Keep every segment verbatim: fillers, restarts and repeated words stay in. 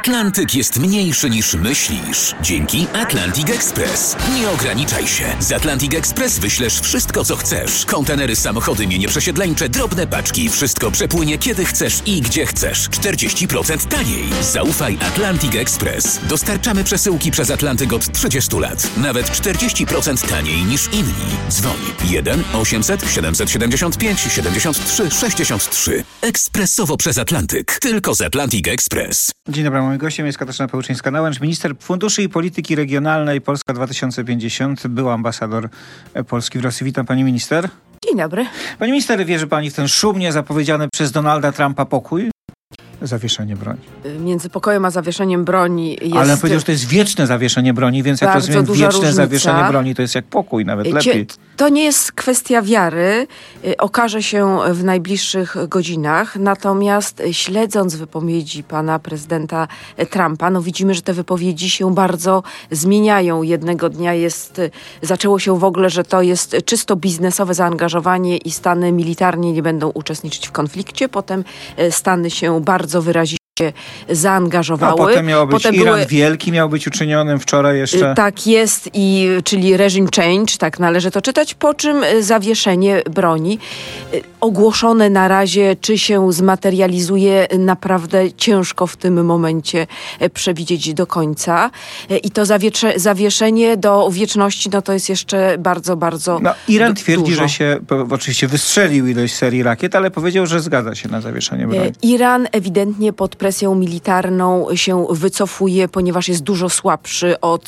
Atlantyk jest mniejszy niż myślisz. Dzięki Atlantic Express. Nie ograniczaj się. Z Atlantic Express wyślesz wszystko, co chcesz. Kontenery, samochody, mienie przesiedleńcze, drobne paczki. Wszystko przepłynie kiedy chcesz i gdzie chcesz. czterdzieści procent taniej. Zaufaj Atlantic Express. Dostarczamy przesyłki przez Atlantyk od trzydziestu lat. Nawet czterdzieści procent taniej niż inni. Dzwoń jeden osiemset siedemset siedemdziesiąt pięć siedemdziesiąt trzy sześćdziesiąt trzy. Ekspresowo przez Atlantyk. Tylko z Atlantic Express. Dzień dobry, moim gościem jest Katarzyna Pełczyńska-Nałęcz, minister funduszy i polityki regionalnej Polska dwa tysiące pięćdziesiąt, była ambasador Polski w Rosji. Witam pani minister. Dzień dobry. Pani minister, wierzy pani w ten szumnie zapowiedziany przez Donalda Trumpa pokój? Zawieszenie broni. Między pokojem a zawieszeniem broni jest... Ale on powiedział, że to jest wieczne zawieszenie broni, więc jak rozumiem, wieczne różnica. Zawieszenie broni to jest jak pokój, nawet lepiej. To nie jest kwestia wiary. Okaże się w najbliższych godzinach. Natomiast śledząc wypowiedzi pana prezydenta Trumpa, no widzimy, że te wypowiedzi się bardzo zmieniają. Jednego dnia jest, zaczęło się w ogóle, że to jest czysto biznesowe zaangażowanie i Stany militarnie nie będą uczestniczyć w konflikcie. Potem Stany się bardzo wyraziście zaangażowały. A potem miał być potem Iran były... wielki, miał być uczyniony wczoraj jeszcze. Tak jest, i czyli regime change, tak należy to czytać, po czym zawieszenie broni. Ogłoszone na razie, czy się zmaterializuje, naprawdę ciężko w tym momencie przewidzieć do końca. I to zawietrze, zawieszenie do wieczności, no to jest jeszcze bardzo, bardzo No, Iran du- twierdzi, dużo. że się oczywiście wystrzelił ilość serii rakiet, ale powiedział, że zgadza się na zawieszenie broni. Iran ewidentnie pod presją militarną się wycofuje, ponieważ jest dużo słabszy od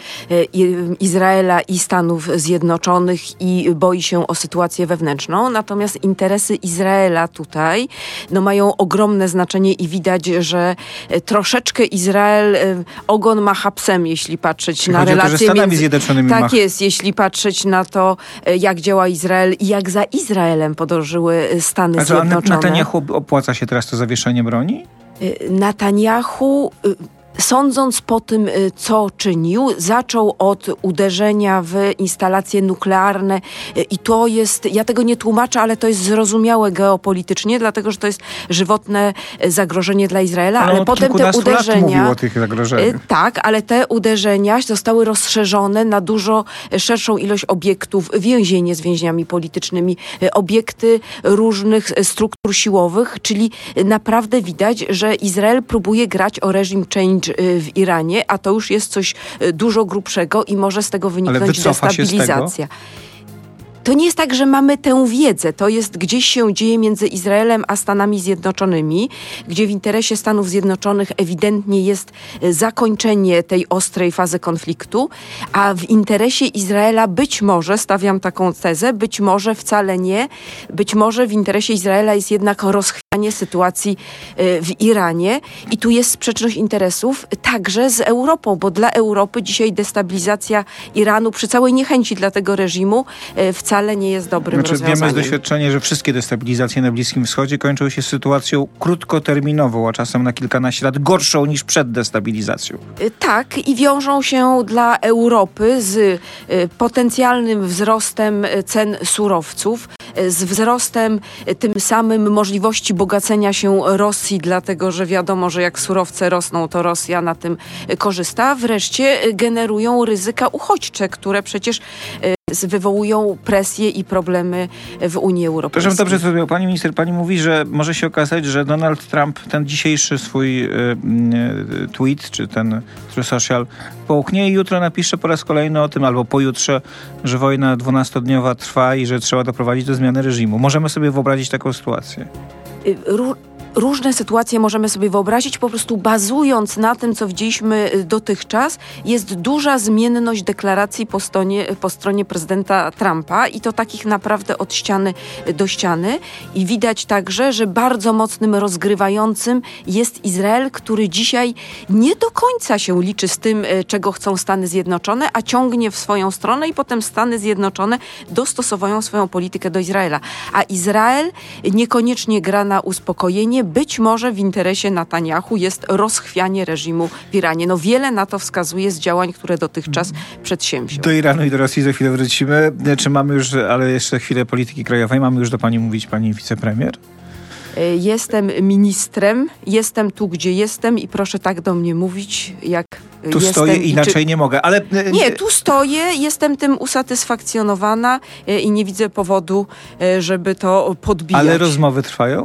Izraela i Stanów Zjednoczonych i boi się o sytuację wewnętrzną. Natomiast interesy Izraela tutaj no, mają ogromne znaczenie i widać, że troszeczkę Izrael ogon macha psem, jeśli patrzeć na relacje relacje z Stanami między... Zjednoczonymi. Tak mach... jest, jeśli patrzeć na to, jak działa Izrael i jak za Izraelem podążyły Stany A co, Zjednoczone. Netanyahu opłaca się teraz to zawieszenie broni? Netanyahu, sądząc po tym, co czynił, zaczął od uderzenia w instalacje nuklearne i to jest, ja tego nie tłumaczę, ale to jest zrozumiałe geopolitycznie, dlatego, że to jest żywotne zagrożenie dla Izraela, ale, ale potem te uderzenia... o tych zagrożeniach. Tak, ale te uderzenia zostały rozszerzone na dużo szerszą ilość obiektów, więzienie z więźniami politycznymi, obiekty różnych struktur siłowych, czyli naprawdę widać, że Izrael próbuje grać o regime change w Iranie, a to już jest coś dużo grubszego i może z tego wyniknąć destabilizacja. To nie jest tak, że mamy tę wiedzę. To jest gdzieś się dzieje między Izraelem a Stanami Zjednoczonymi, gdzie w interesie Stanów Zjednoczonych ewidentnie jest zakończenie tej ostrej fazy konfliktu, a w interesie Izraela być może, stawiam taką tezę, być może wcale nie, być może w interesie Izraela jest jednak rozchwianie sytuacji w Iranie i tu jest sprzeczność interesów także z Europą, bo dla Europy dzisiaj destabilizacja Iranu przy całej niechęci dla tego reżimu wcale wcale nie jest dobrym znaczy, rozwiązaniem. Wiemy z doświadczenia, że wszystkie destabilizacje na Bliskim Wschodzie kończą się sytuacją krótkoterminową, a czasem na kilkanaście lat gorszą niż przed destabilizacją. Tak, i wiążą się dla Europy z potencjalnym wzrostem cen surowców, z wzrostem tym samym możliwości bogacenia się Rosji, dlatego że wiadomo, że jak surowce rosną, to Rosja na tym korzysta. Wreszcie generują ryzyka uchodźcze, które przecież wywołują presję i problemy w Unii Europejskiej. Proszę dobrze zrozumiał. Pani minister, pani mówi, że może się okazać, że Donald Trump ten dzisiejszy swój y, y, tweet, czy ten True Social połknie i jutro napisze po raz kolejny o tym, albo pojutrze, że wojna dwunastodniowa trwa i że trzeba doprowadzić do zmiany reżimu. Możemy sobie wyobrazić taką sytuację? Ró- Różne sytuacje możemy sobie wyobrazić, po prostu bazując na tym, co widzieliśmy dotychczas, jest duża zmienność deklaracji po stronie, po stronie prezydenta Trumpa i to takich naprawdę od ściany do ściany. I widać także, że bardzo mocnym rozgrywającym jest Izrael, który dzisiaj nie do końca się liczy z tym, czego chcą Stany Zjednoczone, a ciągnie w swoją stronę i potem Stany Zjednoczone dostosowują swoją politykę do Izraela. A Izrael niekoniecznie gra na uspokojenie. Być może w interesie Netanyahu jest rozchwianie reżimu w Iranie. No wiele na to wskazuje z działań, które dotychczas przedsięwziął. Do Iranu i do Rosji za chwilę wrócimy. Czy mamy już, ale jeszcze chwilę polityki krajowej, mamy już do pani mówić pani wicepremier? Jestem ministrem, jestem tu, gdzie jestem i proszę tak do mnie mówić, jak tu jestem. stoję, inaczej czy... nie mogę, ale... Nie, tu stoję, jestem tym usatysfakcjonowana i nie widzę powodu, żeby to podbijać. Ale rozmowy trwają?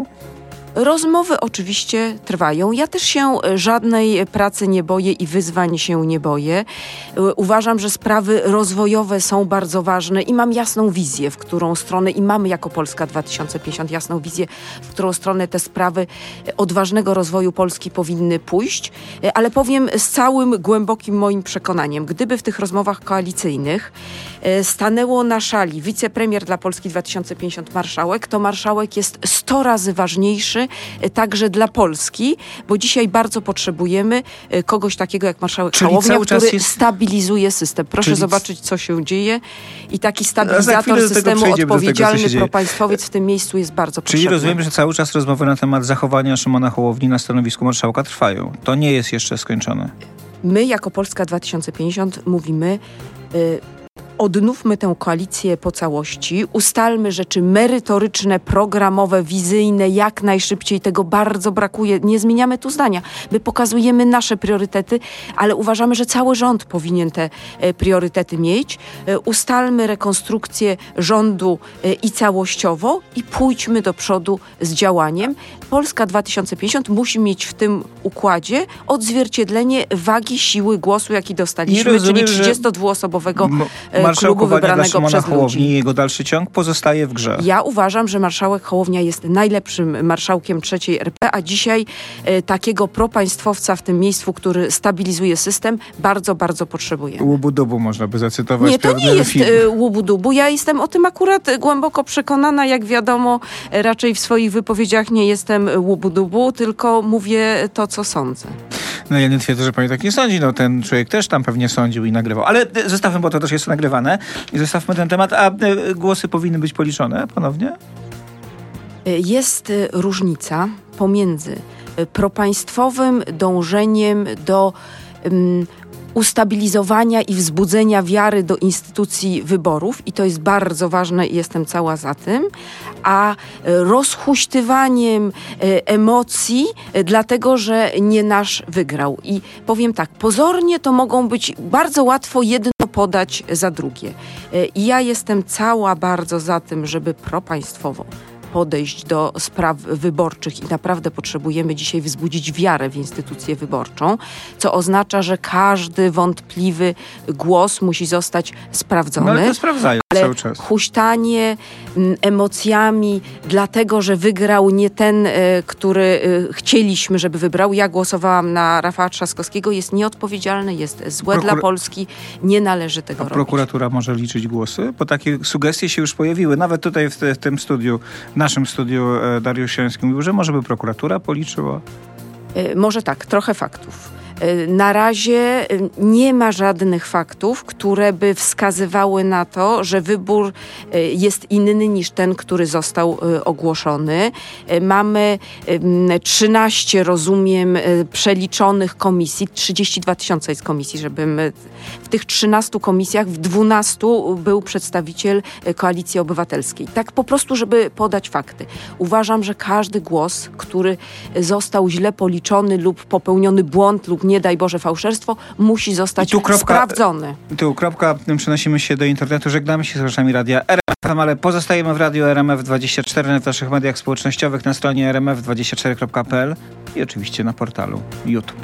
Rozmowy oczywiście trwają. Ja też się żadnej pracy nie boję i wyzwań się nie boję. Uważam, że sprawy rozwojowe są bardzo ważne i mam jasną wizję, w którą stronę, i mamy jako Polska dwa tysiące pięćdziesiąt jasną wizję, w którą stronę te sprawy odważnego rozwoju Polski powinny pójść. Ale powiem z całym głębokim moim przekonaniem, gdyby w tych rozmowach koalicyjnych stanęło na szali wicepremier dla Polski dwa tysiące pięćdziesiąt marszałek, to marszałek jest sto razy ważniejszy także dla Polski, bo dzisiaj bardzo potrzebujemy kogoś takiego jak marszałek Czyli Hołownia, który jest... stabilizuje system. Proszę Czyli... zobaczyć, co się dzieje i taki stabilizator systemu, odpowiedzialny tego, propaństwowiec w tym miejscu jest bardzo potrzebny. Czyli rozumiem, że cały czas rozmowy na temat zachowania Szymona Hołowni na stanowisku marszałka trwają. To nie jest jeszcze skończone. My jako Polska dwa tysiące pięćdziesiąt mówimy... Y, Odnówmy tę koalicję po całości, ustalmy rzeczy merytoryczne, programowe, wizyjne, jak najszybciej. Tego bardzo brakuje. Nie zmieniamy tu zdania. My pokazujemy nasze priorytety, ale uważamy, że cały rząd powinien te e, priorytety mieć. E, ustalmy rekonstrukcję rządu e, i całościowo i pójdźmy do przodu z działaniem. Polska dwa tysiące pięćdziesiąt musi mieć w tym układzie odzwierciedlenie wagi, siły głosu, jaki dostaliśmy, rozumiem, czyli trzydziestodwuosobowego e, klubu wybranego dla przez Hołowni ludzi. I jego dalszy ciąg pozostaje w grze. Ja uważam, że marszałek Hołownia jest najlepszym marszałkiem trzeciej R P, a dzisiaj e, takiego propaństwowca w tym miejscu, który stabilizuje system, bardzo, bardzo potrzebujemy. Łubu-dubu można by zacytować. Nie, to nie jest e, łubu-dubu. Ja jestem o tym akurat głęboko przekonana. Jak wiadomo, e, raczej w swoich wypowiedziach nie jestem łubu-dubu, tylko mówię to, co sądzę. No ja nie twierdzę, że pani tak nie sądzi. No ten człowiek też tam pewnie sądził i nagrywał. Ale zostawmy, bo to też jest nagrywane. I zostawmy ten temat. A głosy powinny być policzone ponownie? Jest różnica pomiędzy propaństwowym dążeniem do um, ustabilizowania i wzbudzenia wiary do instytucji wyborów i to jest bardzo ważne i jestem cała za tym, a rozhuśtywaniem emocji dlatego, że nie nasz wygrał. I powiem tak, pozornie to mogą być bardzo łatwo jedno podać za drugie. I ja jestem cała bardzo za tym, żeby propaństwowo podejść do spraw wyborczych i naprawdę potrzebujemy dzisiaj wzbudzić wiarę w instytucję wyborczą, co oznacza, że każdy wątpliwy głos musi zostać sprawdzony. No ale to sprawdzają ale cały czas. Huśtanie m, emocjami dlatego, że wygrał nie ten, y, który y, chcieliśmy, żeby wybrał. Ja głosowałam na Rafała Trzaskowskiego. Jest nieodpowiedzialny, jest złe Prokur- dla Polski. Nie należy tego A robić. prokuratura może liczyć głosy? Bo takie sugestie się już pojawiły. Nawet tutaj w, te, w tym studiu, w naszym studiu e, Dariusz Joński mówił, że może by prokuratura policzyła? Y, może tak, trochę faktów. Na razie nie ma żadnych faktów, które by wskazywały na to, że wybór jest inny niż ten, który został ogłoszony. Mamy trzynaście, rozumiem, przeliczonych komisji. trzydzieści dwa tysiące jest komisji, żebym w tych trzynastu komisjach w dwunastu był przedstawiciel Koalicji Obywatelskiej. Tak po prostu, żeby podać fakty. Uważam, że każdy głos, który został źle policzony lub popełniony błąd lub nie daj Boże fałszerstwo, musi zostać tu kropka, sprawdzony. Tu kropka, przenosimy się do internetu, żegnamy się z słuchaczami radia R M F, ale pozostajemy w radiu R M F dwadzieścia cztery, w naszych mediach społecznościowych, na stronie r m f dwadzieścia cztery kropka p l i oczywiście na portalu YouTube.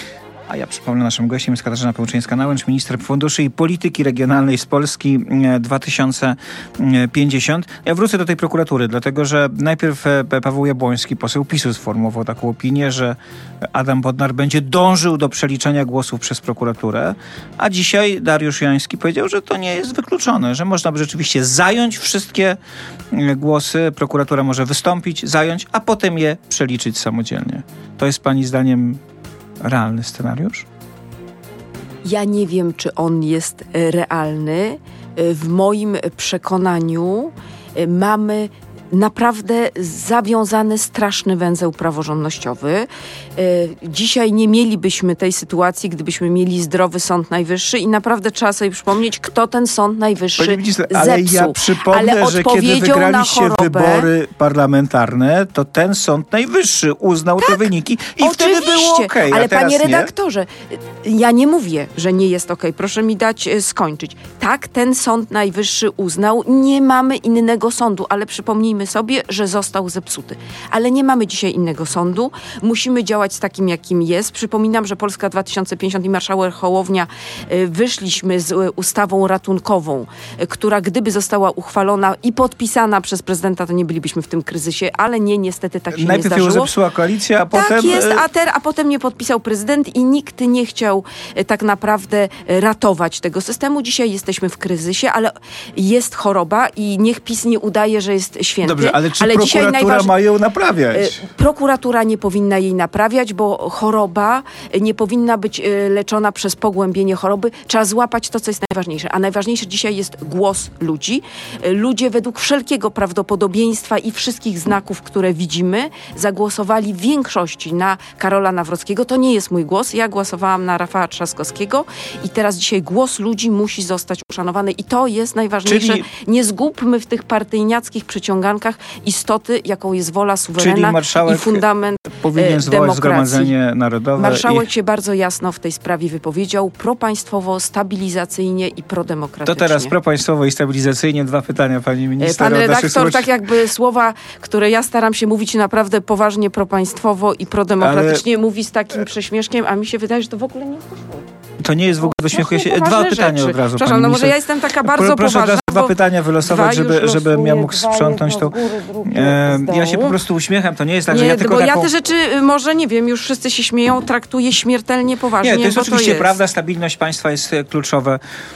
A ja przypomnę, naszym gościem jest Katarzyna Pełczyńska-Nałęcz, minister funduszy i polityki regionalnej z Polski dwa tysiące pięćdziesiąt. Ja wrócę do tej prokuratury, dlatego że najpierw Paweł Jabłoński, poseł PiSu, sformułował taką opinię, że Adam Bodnar będzie dążył do przeliczenia głosów przez prokuraturę, a dzisiaj Dariusz Joński powiedział, że to nie jest wykluczone, że można by rzeczywiście zająć wszystkie głosy, prokuratura może wystąpić, zająć, a potem je przeliczyć samodzielnie. To jest pani zdaniem realny scenariusz? Ja nie wiem, czy on jest realny. W moim przekonaniu mamy naprawdę zawiązany straszny węzeł praworządnościowy. Dzisiaj nie mielibyśmy tej sytuacji, gdybyśmy mieli zdrowy Sąd Najwyższy i naprawdę trzeba sobie przypomnieć, kto ten Sąd Najwyższy Panie ministrze, ale zepsuł. ja przypomnę, ale że kiedy wygraliście chorobę, wybory parlamentarne, to ten Sąd Najwyższy uznał tak, te wyniki i oczywiście, wtedy było okej, okay, ale a teraz panie nie? redaktorze, ja nie mówię, że nie jest okej. Okay. Proszę mi dać e, skończyć. Tak, ten Sąd Najwyższy uznał, nie mamy innego sądu, ale przypomnijmy sobie, że został zepsuty. Ale nie mamy dzisiaj innego sądu. Musimy działać z takim, jakim jest. Przypominam, że Polska dwa tysiące pięćdziesiąt i marszałek Hołownia e, wyszliśmy z e, ustawą ratunkową, e, która gdyby została uchwalona i podpisana przez prezydenta, to nie bylibyśmy w tym kryzysie, ale nie, niestety tak się Najpierw nie zdarzyło. Najpierw ją zepsuła koalicja, a tak potem... Tak jest, a, ter, a potem nie podpisał prezydent i nikt nie chciał e, tak naprawdę e, ratować tego systemu. Dzisiaj jesteśmy w kryzysie, ale jest choroba i niech PiS nie udaje, że jest święty. Dobrze, ale czy ale prokuratura najważ... ma ją naprawiać? E, prokuratura nie powinna jej naprawiać, bo choroba nie powinna być e, leczona przez pogłębienie choroby. Trzeba złapać to, co jest najważniejsze. A najważniejsze dzisiaj jest głos ludzi. E, ludzie według wszelkiego prawdopodobieństwa i wszystkich znaków, które widzimy, zagłosowali w większości na Karola Nawrockiego. To nie jest mój głos. Ja głosowałam na Rafała Trzaskowskiego i teraz dzisiaj głos ludzi musi zostać uszanowany i to jest najważniejsze. Czyli... Nie zgubmy w tych partyjniackich przeciągankach istoty, jaką jest wola suwerena i fundament powinien zwołać demokracji. Zgromadzenie Narodowe. Marszałek i... się bardzo jasno w tej sprawie wypowiedział. Propaństwowo, stabilizacyjnie i prodemokratycznie. To teraz propaństwowo i stabilizacyjnie dwa pytania, pani minister. Pan redaktor, tak jakby słowa, które ja staram się mówić naprawdę poważnie propaństwowo i prodemokratycznie, ale... mówi z takim prześmieszkiem, a mi się wydaje, że to w ogóle nie poszło. To nie jest w ogóle wyśmiechuje się. Dwa pytania rzeczy. od razu. Przepraszam, no może ja jestem taka bardzo Proszę poważna. dwa pytania wylosować, żeby, żebym ja mógł sprzątnąć to. E, ja się po prostu uśmiecham, to nie jest tak, nie, że ja tylko bo taką... ja te rzeczy, może nie wiem, już wszyscy się śmieją, traktuję śmiertelnie poważnie. Nie, to jest bo oczywiście to jest. prawda, stabilność państwa jest kluczowe.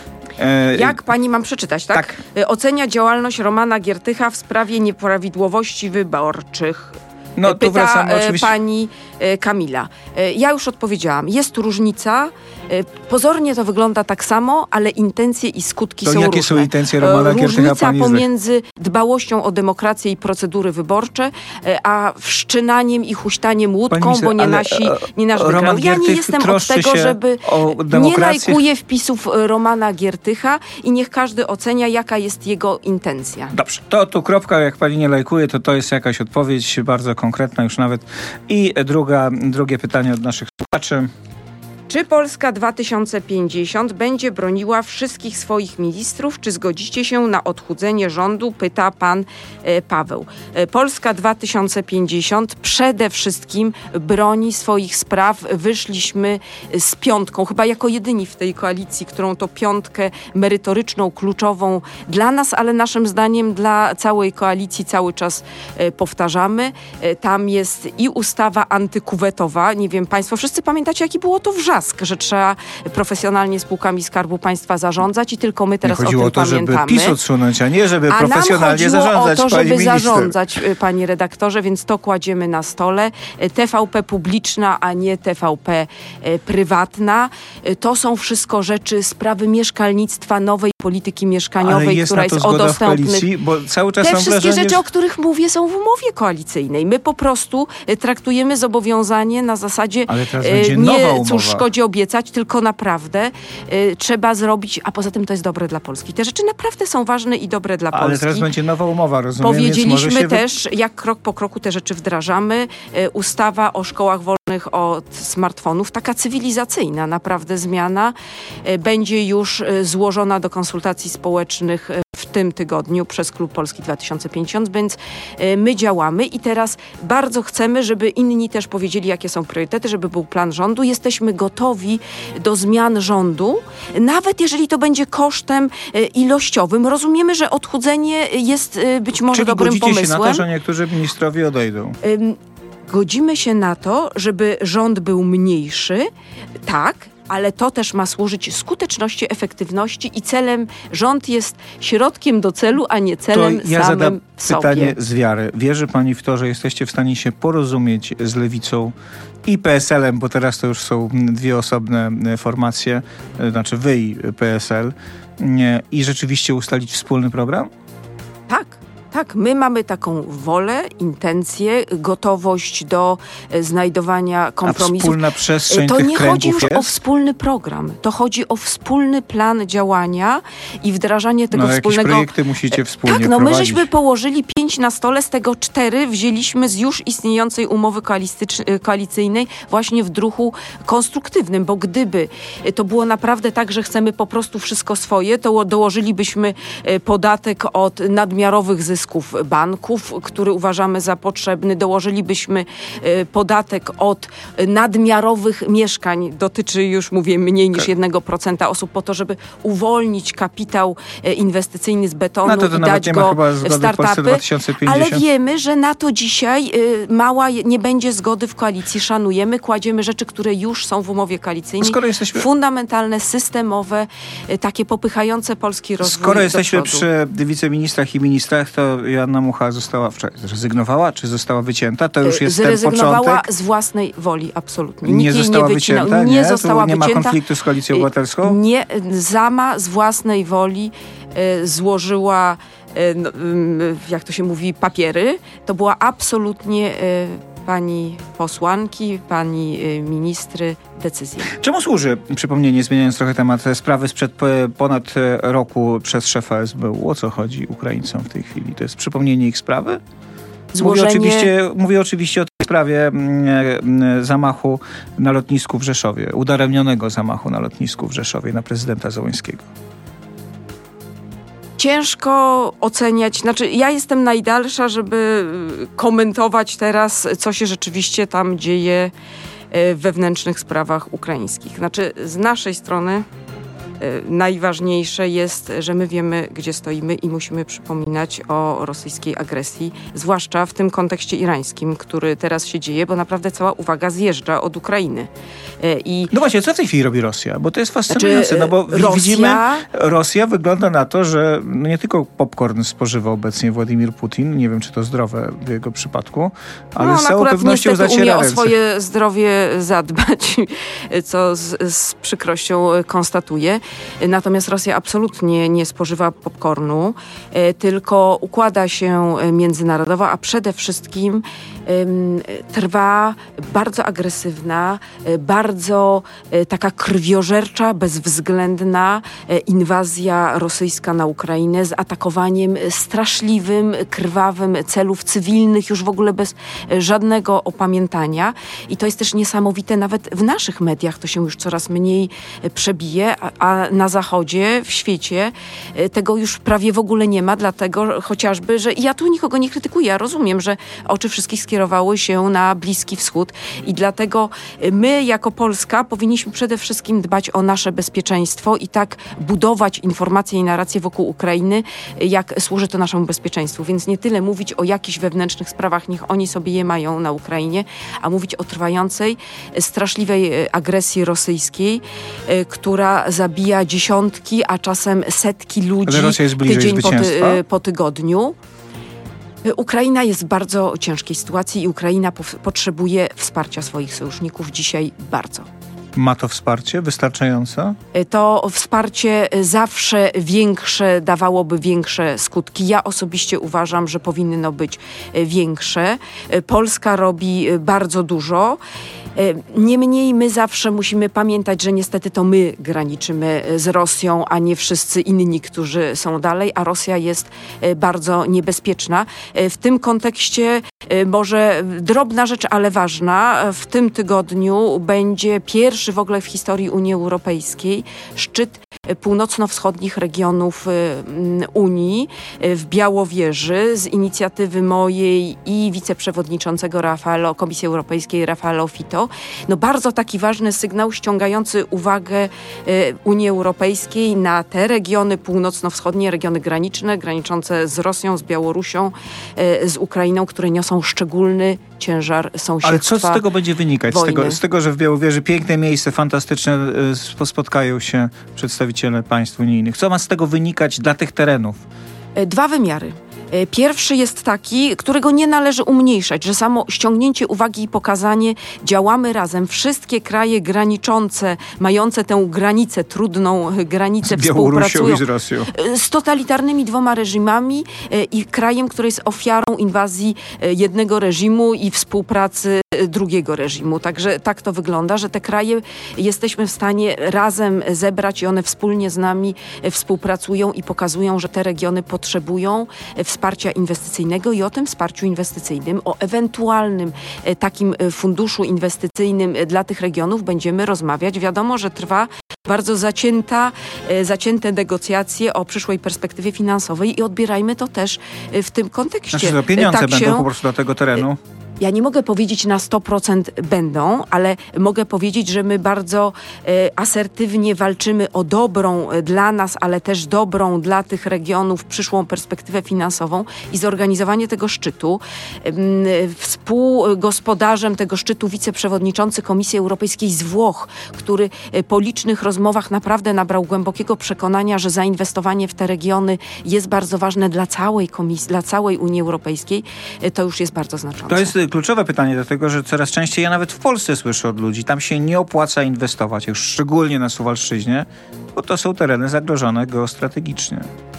E, Jak pani mam przeczytać, tak? tak? Ocenia działalność Romana Giertycha w sprawie nieprawidłowości wyborczych. No, tu Pyta wracamy, oczywiście. pani Kamila. Ja już odpowiedziałam. Jest tu różnica. Pozornie to wygląda tak samo, ale intencje i skutki to są jakie różne. są intencje Romana Giertycha? Różnica pani pomiędzy dbałością o demokrację i procedury wyborcze, a wszczynaniem i huśtaniem łódką, minister, bo nie nasi, nie nasz wygrał. Ja nie jestem od tego, żeby nie lajkuję wpisów Romana Giertycha i niech każdy ocenia, jaka jest jego intencja. Dobrze, to tu kropka, jak pani nie lajkuje, to to jest jakaś odpowiedź bardzo konkretna już nawet. I druga, drugie pytanie od naszych słuchaczy. Czy Polska dwa tysiące pięćdziesiąt będzie broniła wszystkich swoich ministrów? Czy zgodzicie się na odchudzenie rządu? Pyta pan e, Paweł. E, Polska dwa tysiące pięćdziesiąt przede wszystkim broni swoich spraw. Wyszliśmy z piątką, chyba jako jedyni w tej koalicji, którą to piątkę merytoryczną, kluczową dla nas, ale naszym zdaniem dla całej koalicji cały czas e, powtarzamy. E, tam jest i ustawa antykuwetowa. Nie wiem, państwo wszyscy pamiętacie, jaki było to wrzask, że trzeba profesjonalnie spółkami Skarbu Państwa zarządzać i tylko my teraz o tym chodziło o to, pamiętamy. żeby PiS odsunąć, a nie żeby a profesjonalnie nam zarządzać, o to, żeby pani zarządzać, panie redaktorze, więc to kładziemy na stole. T V P publiczna, a nie T V P prywatna. To są wszystko rzeczy, sprawy mieszkalnictwa, nowej polityki mieszkaniowej, ale jest która na to jest o zgoda dostępnych. w koalicji, bo cały czas Te mam wszystkie wrażenie, rzeczy, o których mówię, są w umowie koalicyjnej. My po prostu traktujemy zobowiązanie na zasadzie ale teraz będzie nowa nie umowa. cóż szkodzi obiecać, tylko naprawdę y, trzeba zrobić, a poza tym to jest dobre dla Polski. Te rzeczy naprawdę są ważne i dobre dla Polski. Ale teraz będzie nowa umowa, rozumiem. Powiedzieliśmy może się też, jak krok po kroku te rzeczy wdrażamy. Y, ustawa o szkołach wolnych od smartfonów, taka cywilizacyjna naprawdę zmiana, y, będzie już y, złożona do konsultacji społecznych y, w tym tygodniu przez Klub Polski dwa tysiące pięćdziesiąt, więc y, my działamy i teraz bardzo chcemy, żeby inni też powiedzieli, jakie są priorytety, żeby był plan rządu. Jesteśmy gotowi do zmian rządu, nawet jeżeli to będzie kosztem y, ilościowym. Rozumiemy, że odchudzenie jest y, być może Czyli dobrym godzicie pomysłem. się na to, że niektórzy ministrowie odejdą? Ym, godzimy się na to, żeby rząd był mniejszy, tak, ale to też ma służyć skuteczności, efektywności i celem, rząd jest środkiem do celu, a nie celem to ja samym zadam w sobie. pytanie z wiary. Wierzy pani w to, że jesteście w stanie się porozumieć z Lewicą i P S L-em, bo teraz to już są dwie osobne formacje, znaczy wy i P S L, i rzeczywiście ustalić wspólny program? Tak. Tak, my mamy taką wolę, intencję, gotowość do e, znajdowania kompromisów. A wspólna przestrzeń To tych nie kręgów chodzi już jest? o wspólny program. To chodzi o wspólny plan działania i wdrażanie tego no, wspólnego... jakieś projekty musicie wspólnie Tak, no my prowadzić. żeśmy położyli pięć na stole, z tego cztery wzięliśmy z już istniejącej umowy koalicyjnej właśnie w duchu konstruktywnym, bo gdyby to było naprawdę tak, że chcemy po prostu wszystko swoje, to dołożylibyśmy podatek od nadmiarowych zysków banków, który uważamy za potrzebny, dołożylibyśmy podatek od nadmiarowych mieszkań, dotyczy już mówię mniej niż jednego procenta osób, po to, żeby uwolnić kapitał inwestycyjny z betonu no to to i nawet dać nie ma go chyba w zgody w startupy, Polsce dwa tysiące pięćdziesiąt. ale wiemy, że na to dzisiaj y, mała nie będzie zgody w koalicji. Szanujemy, kładziemy rzeczy, które już są w umowie koalicyjnej. Skoro jesteśmy... Fundamentalne, systemowe, y, takie popychające polski rozwój. Skoro jesteśmy do przodu. przy wiceministrach i ministrach, to Joanna Mucha została wczoraj zrezygnowała, czy została wycięta? To już jest ten Zrezygnowała początek? z własnej woli, absolutnie. Nie Nikt jej została nie wycinał. wycięta? Nie, Nie? została Tu nie ma wycięta. konfliktu z Koalicją Obywatelską? Nie, sama z własnej woli y, złożyła, y, no, y, jak to się mówi, papiery. To była absolutnie y, pani posłanki, pani y, ministry decyzja. Czemu służy, przypomnienie, zmieniając trochę temat, sprawy sprzed ponad roku przez szefa S B U? O co chodzi Ukraińcom w tej chwili? To jest przypomnienie ich sprawy? Złożenie... Mówię oczywiście, mówię oczywiście o tej sprawie mm, zamachu na lotnisku w Rzeszowie, udaremnionego zamachu na lotnisku w Rzeszowie na prezydenta Zełańskiego. Ciężko oceniać, znaczy ja jestem najdalsza, żeby komentować teraz, co się rzeczywiście tam dzieje w wewnętrznych sprawach ukraińskich. Znaczy z naszej strony najważniejsze jest, że my wiemy, gdzie stoimy i musimy przypominać o rosyjskiej agresji, zwłaszcza w tym kontekście irańskim, który teraz się dzieje, bo naprawdę cała uwaga zjeżdża od Ukrainy. I no właśnie, co w tej chwili robi Rosja? Bo to jest fascynujące, znaczy, no bo Rosja... widzimy, Rosja wygląda na to, że no nie tylko popcorn spożywa obecnie Władimir Putin, nie wiem, czy to zdrowe w jego przypadku, ale no, z całą pewnością zaciera umie ręce. o swoje zdrowie zadbać, co z, z przykrością konstatuję. Natomiast Rosja absolutnie nie spożywa popcornu, tylko układa się międzynarodowo, a przede wszystkim trwa bardzo agresywna, bardzo taka krwiożercza, bezwzględna inwazja rosyjska na Ukrainę z atakowaniem straszliwym, krwawym celów cywilnych, już w ogóle bez żadnego opamiętania. I to jest też niesamowite, nawet w naszych mediach to się już coraz mniej przebije, a, a na Zachodzie, w świecie tego już prawie w ogóle nie ma, dlatego chociażby, że ja tu nikogo nie krytykuję, ja rozumiem, że oczy wszystkich skierowały się na Bliski Wschód i dlatego my jako Polska powinniśmy przede wszystkim dbać o nasze bezpieczeństwo i tak budować informacje i narracje wokół Ukrainy, jak służy to naszemu bezpieczeństwu. Więc nie tyle mówić o jakichś wewnętrznych sprawach, niech oni sobie je mają na Ukrainie, a mówić o trwającej, straszliwej agresji rosyjskiej, która zabija dziesiątki, a czasem setki ludzi tydzień po, ty, po tygodniu. Ukraina jest w bardzo ciężkiej sytuacji i Ukraina po, potrzebuje wsparcia swoich sojuszników dzisiaj bardzo. Ma to wsparcie wystarczające? To wsparcie zawsze większe, dawałoby większe skutki. Ja osobiście uważam, że powinno być większe. Polska robi bardzo dużo. Niemniej my zawsze musimy pamiętać, że niestety to my graniczymy z Rosją, a nie wszyscy inni, którzy są dalej, a Rosja jest bardzo niebezpieczna. W tym kontekście może drobna rzecz, ale ważna. W tym tygodniu będzie pierwszy w ogóle w historii Unii Europejskiej szczyt północno-wschodnich regionów Unii w Białowieży z inicjatywy mojej i wiceprzewodniczącego Rafaela, Komisji Europejskiej Rafaela Fito. No bardzo taki ważny sygnał ściągający uwagę Unii Europejskiej na te regiony północno-wschodnie, regiony graniczne, graniczące z Rosją, z Białorusią, z Ukrainą, które niosą szczególny ciężar sąsiedztwa. Ale co z tego będzie wynikać? Z tego, z tego, że w Białowieży piękne miejsce, fantastyczne, spotkają się przedstawiciele państw unijnych. Co ma z tego wynikać dla tych terenów? Dwa wymiary. Pierwszy jest taki, którego nie należy umniejszać, że samo ściągnięcie uwagi i pokazanie, działamy razem, wszystkie kraje graniczące, mające tę granicę, trudną granicę, z Białorusią współpracują i z Rosją. Z totalitarnymi dwoma reżimami i krajem, który jest ofiarą inwazji jednego reżimu i współpracy drugiego reżimu. Także tak to wygląda, że te kraje jesteśmy w stanie razem zebrać i one wspólnie z nami współpracują i pokazują, że te regiony potrzebują wsparcia inwestycyjnego i o tym wsparciu inwestycyjnym, o ewentualnym takim funduszu inwestycyjnym dla tych regionów będziemy rozmawiać. Wiadomo, że trwa bardzo zacięta, zacięte negocjacje o przyszłej perspektywie finansowej i odbierajmy to też w tym kontekście. Znaczy, to pieniądze tak będą się, po prostu do tego terenu? Ja nie mogę powiedzieć na sto procent będą, ale mogę powiedzieć, że my bardzo e, asertywnie walczymy o dobrą e, dla nas, ale też dobrą dla tych regionów przyszłą perspektywę finansową i zorganizowanie tego szczytu. E, współgospodarzem tego szczytu wiceprzewodniczący Komisji Europejskiej z Włoch, który e, po licznych rozmowach naprawdę nabrał głębokiego przekonania, że zainwestowanie w te regiony jest bardzo ważne dla całej Komisji, dla całej Unii Europejskiej. E, to już jest bardzo znaczące. To jest kluczowe pytanie, dlatego że coraz częściej ja nawet w Polsce słyszę od ludzi, tam się nie opłaca inwestować, już szczególnie na Suwalszczyźnie, bo to są tereny zagrożone geostrategicznie.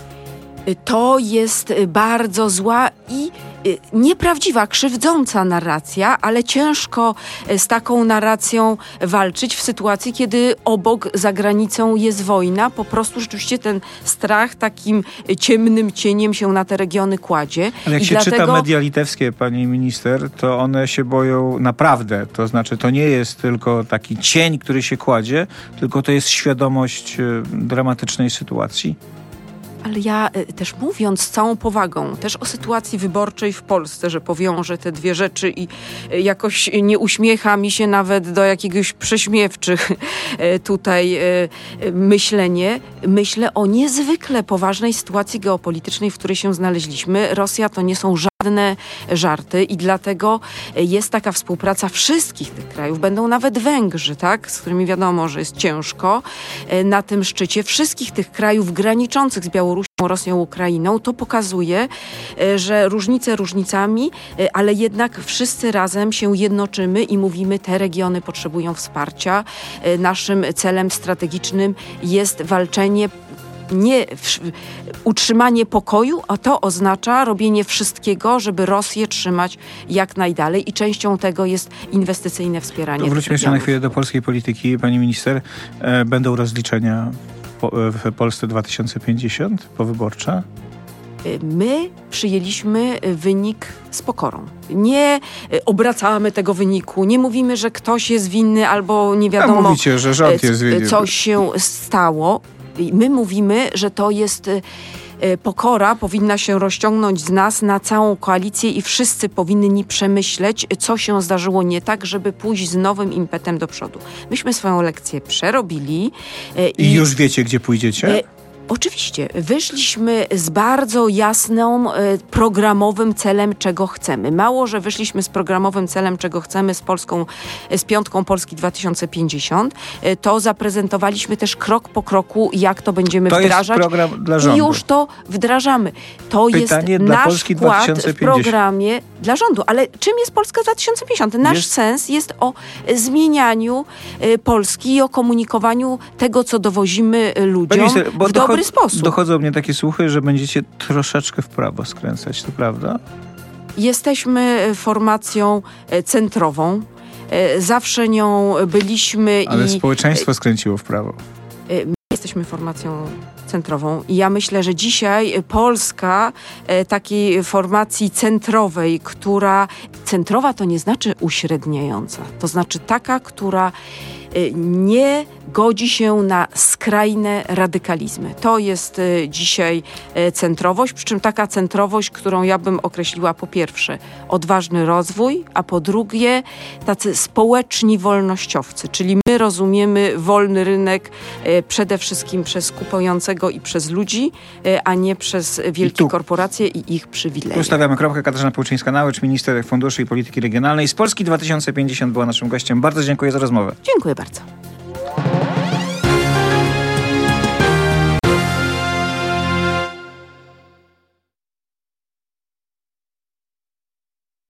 To jest bardzo zła i nieprawdziwa, krzywdząca narracja, ale ciężko z taką narracją walczyć w sytuacji, kiedy obok, za granicą jest wojna. Po prostu rzeczywiście ten strach takim ciemnym cieniem się na te regiony kładzie. Ale jak I się dlatego... czyta media litewskie, pani minister, to one się boją naprawdę. To znaczy, to nie jest tylko taki cień, który się kładzie, tylko to jest świadomość dramatycznej sytuacji. Ale ja y, też mówiąc z całą powagą, też o sytuacji wyborczej w Polsce, że powiążę te dwie rzeczy i y, jakoś nie uśmiecha mi się nawet do jakiegoś prześmiewczych y, tutaj y, y, myślenie. Myślę o niezwykle poważnej sytuacji geopolitycznej, w której się znaleźliśmy. Rosja to nie są żadne żarty i dlatego jest taka współpraca wszystkich tych krajów. Będą nawet Węgrzy, tak, z którymi wiadomo, że jest ciężko y, na tym szczycie. Wszystkich tych krajów graniczących z Białorusią, Rosją, Ukrainą, to pokazuje, że różnice różnicami, ale jednak wszyscy razem się jednoczymy i mówimy, te regiony potrzebują wsparcia. Naszym celem strategicznym jest walczenie, nie w, utrzymanie pokoju, a to oznacza robienie wszystkiego, żeby Rosję trzymać jak najdalej i częścią tego jest inwestycyjne wspieranie. To wróćmy jeszcze na chwilę do polskiej polityki, pani minister. E, będą rozliczenia w Polsce dwa tysiące pięćdziesiąt powyborcza? My przyjęliśmy wynik z pokorą. Nie obracamy tego wyniku, nie mówimy, że ktoś jest winny albo nie wiadomo, A mówicie, że rząd jest winny. Coś się stało. My mówimy, że to jest pokora, powinna się rozciągnąć z nas na całą koalicję i wszyscy powinni przemyśleć, co się zdarzyło nie tak, żeby pójść z nowym impetem do przodu. Myśmy swoją lekcję przerobili. I, I już wiecie, gdzie pójdziecie? Oczywiście. Wyszliśmy z bardzo jasną e, programowym celem, czego chcemy. Mało, że wyszliśmy z programowym celem, czego chcemy z Polską, z piątką Polski dwa tysiące pięćdziesiąt, e, to zaprezentowaliśmy też krok po kroku, jak to będziemy to wdrażać. To jest program dla rządu. I już to wdrażamy. To Pytanie jest dla nasz Polski wkład dwa tysiące pięćdziesiąt. w programie dla rządu. Ale czym jest Polska dwa tysiące pięćdziesiąt? Nasz jest... sens jest o zmienianiu e, Polski i o komunikowaniu tego, co dowozimy ludziom minister, bo w dochod... dobry sposób. Dochodzą mnie takie słuchy, że będziecie troszeczkę w prawo skręcać, to prawda? Jesteśmy formacją centrową. Zawsze nią byliśmy. Ale i społeczeństwo skręciło w prawo. My jesteśmy formacją centrową i ja myślę, że dzisiaj Polska takiej formacji centrowej, która... Centrowa to nie znaczy uśredniająca. To znaczy taka, która nie godzi się na skrajne radykalizmy. To jest dzisiaj centrowość, przy czym taka centrowość, którą ja bym określiła po pierwsze odważny rozwój, a po drugie tacy społeczni wolnościowcy, czyli my rozumiemy wolny rynek przede wszystkim przez kupującego i przez ludzi, a nie przez wielkie tu, korporacje i ich przywileje. Tu stawiamy kropkę. Katarzyna Pełczyńska-Nałęcz, minister funduszy i polityki regionalnej z Polski dwa tysiące pięćdziesiąt była naszym gościem. Bardzo dziękuję za rozmowę. Dziękuję bardzo.